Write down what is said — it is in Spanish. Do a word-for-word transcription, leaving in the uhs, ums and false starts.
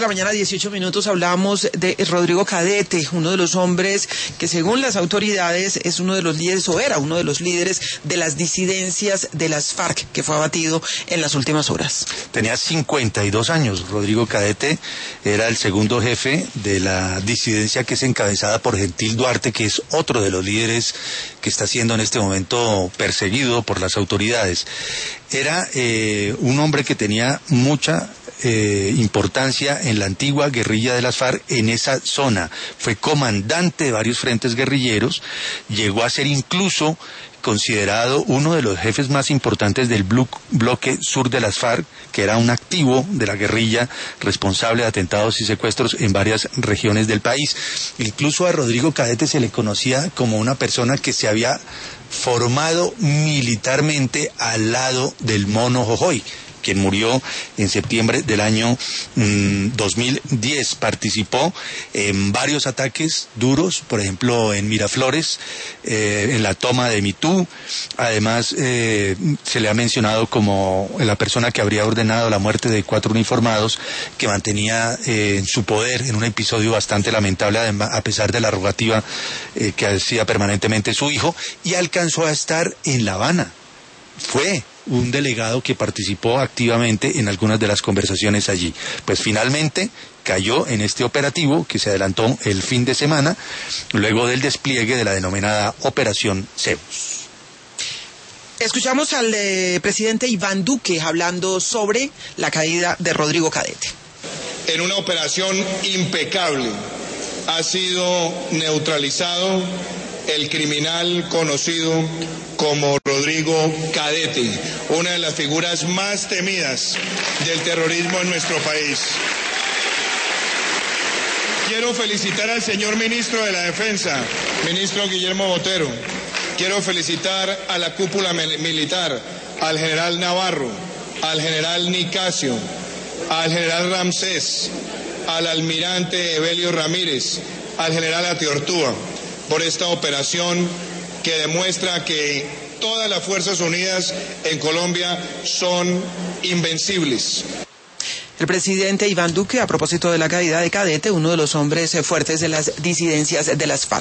La mañana, dieciocho minutos, hablamos de Rodrigo Cadete, uno de los hombres que según las autoridades es uno de los líderes, o era uno de los líderes de las disidencias de las FARC, que fue abatido en las últimas horas. Tenía cincuenta y dos años. Rodrigo Cadete era el segundo jefe de la disidencia que es encabezada por Gentil Duarte, que es otro de los líderes que está siendo en este momento perseguido por las autoridades. Era eh, un hombre que tenía mucha Eh, importancia en la antigua guerrilla de las FARC en esa zona. Fue comandante de varios frentes guerrilleros, llegó a ser incluso considerado uno de los jefes más importantes del blo bloque sur de las FARC, que era un activo de la guerrilla responsable de atentados y secuestros en varias regiones del país. Incluso a Rodrigo Cadete se le conocía como una persona que se había formado militarmente al lado del Mono Jojoy, quien murió en septiembre del año mmm, dos mil diez. Participó en varios ataques duros, por ejemplo en Miraflores, eh, en la toma de Mitú. Además eh, se le ha mencionado como la persona que habría ordenado la muerte de cuatro uniformados que mantenía eh, en su poder en un episodio bastante lamentable, a pesar de la rogativa eh, que hacía permanentemente su hijo, y alcanzó a estar en La Habana. Fue un delegado que participó activamente en algunas de las conversaciones allí. Pues finalmente cayó en este operativo que se adelantó el fin de semana, luego del despliegue de la denominada Operación Zeus. Escuchamos al eh, presidente Iván Duque hablando sobre la caída de Rodrigo Cadete. En una operación impecable ha sido neutralizado el criminal conocido como Rodrigo Cadete, una de las figuras más temidas del terrorismo en nuestro país. Quiero felicitar al señor ministro de la Defensa, ministro Guillermo Botero. Quiero felicitar a la cúpula militar, al general Navarro, al general Nicasio, al general Ramsés, al almirante Evelio Ramírez, al general Atiortúa, por esta operación que demuestra que todas las Fuerzas Unidas en Colombia son invencibles. El presidente Iván Duque, a propósito de la caída de Cadete, uno de los hombres fuertes de las disidencias de las FARC.